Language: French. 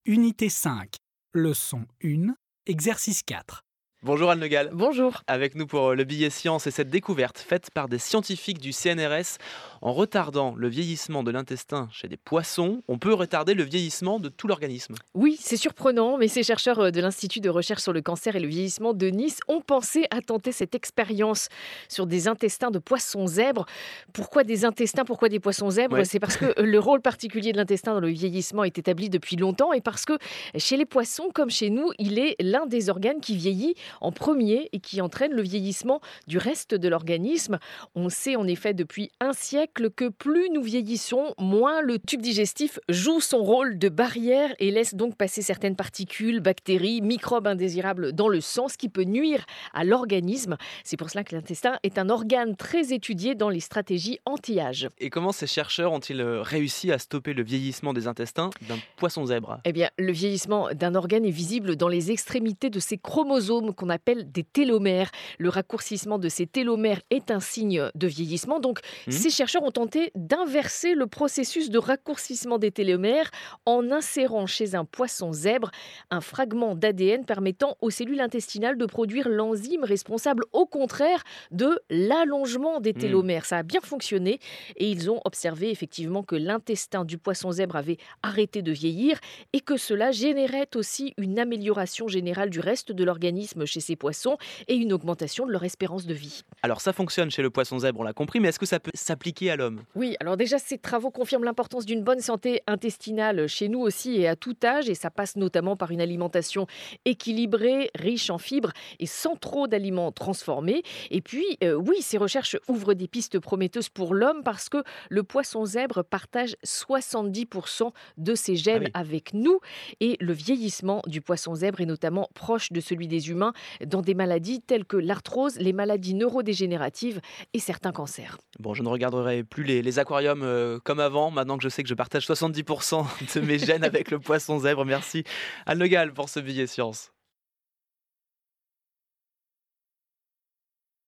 Unité 5, leçon 1, exercice 4. Bonjour Anne Le Gall, Bonjour. avec nous pour le billet science et cette découverte faite par des scientifiques du CNRS. En retardant le vieillissement de l'intestin chez des poissons, on peut retarder le vieillissement de tout l'organisme. Oui, c'est surprenant, mais ces chercheurs de l'Institut de recherche sur le cancer et le vieillissement de Nice ont pensé à tenter cette expérience sur des intestins de poissons zèbres. Pourquoi des intestins, pourquoi des poissons zèbres? Ouais. C'est parce que le rôle particulier de l'intestin dans le vieillissement est établi depuis longtemps et parce que chez les poissons, comme chez nous, il est l'un des organes qui vieillit en premier et qui entraîne le vieillissement du reste de l'organisme. On sait en effet depuis un siècle que plus nous vieillissons, moins le tube digestif joue son rôle de barrière et laisse donc passer certaines particules, bactéries, microbes indésirables dans le sang, ce qui peut nuire à l'organisme. C'est pour cela que l'intestin est un organe très étudié dans les stratégies anti-âge. Et comment ces chercheurs ont-ils réussi à stopper le vieillissement des intestins d'un poisson zèbre? Eh bien, le vieillissement d'un organe est visible dans les extrémités de ses chromosomes qu'on appelle des télomères. Le raccourcissement de ces télomères est un signe de vieillissement. Donc, Hmm. ces chercheurs ont tenté d'inverser le processus de raccourcissement des télomères en insérant chez un poisson zèbre un fragment d'ADN permettant aux cellules intestinales de produire l'enzyme responsable, au contraire, de l'allongement des Hmm. télomères. Ça a bien fonctionné et ils ont observé effectivement que l'intestin du poisson zèbre avait arrêté de vieillir et que cela générait aussi une amélioration générale du reste de l'organisme chez ces poissons et une augmentation de leur espérance de vie. Alors ça fonctionne chez le poisson zèbre, on l'a compris, mais est-ce que ça peut s'appliquer à l'homme? Oui, alors déjà, ces travaux confirment l'importance d'une bonne santé intestinale chez nous aussi et à tout âge, et ça passe notamment par une alimentation équilibrée, riche en fibres et sans trop d'aliments transformés. Et puis, oui, ces recherches ouvrent des pistes prometteuses pour l'homme parce que le poisson zèbre partage 70% de ses Ah gènes oui. avec nous, et le vieillissement du poisson zèbre est notamment proche de celui des humains dans des maladies telles que l'arthrose, les maladies neurodégénératives et certains cancers. Bon, je ne regarderai plus les aquariums comme avant, maintenant que je sais que je partage 70% de mes gènes avec le poisson zèbre. Merci Anne Le Gall pour ce billet science.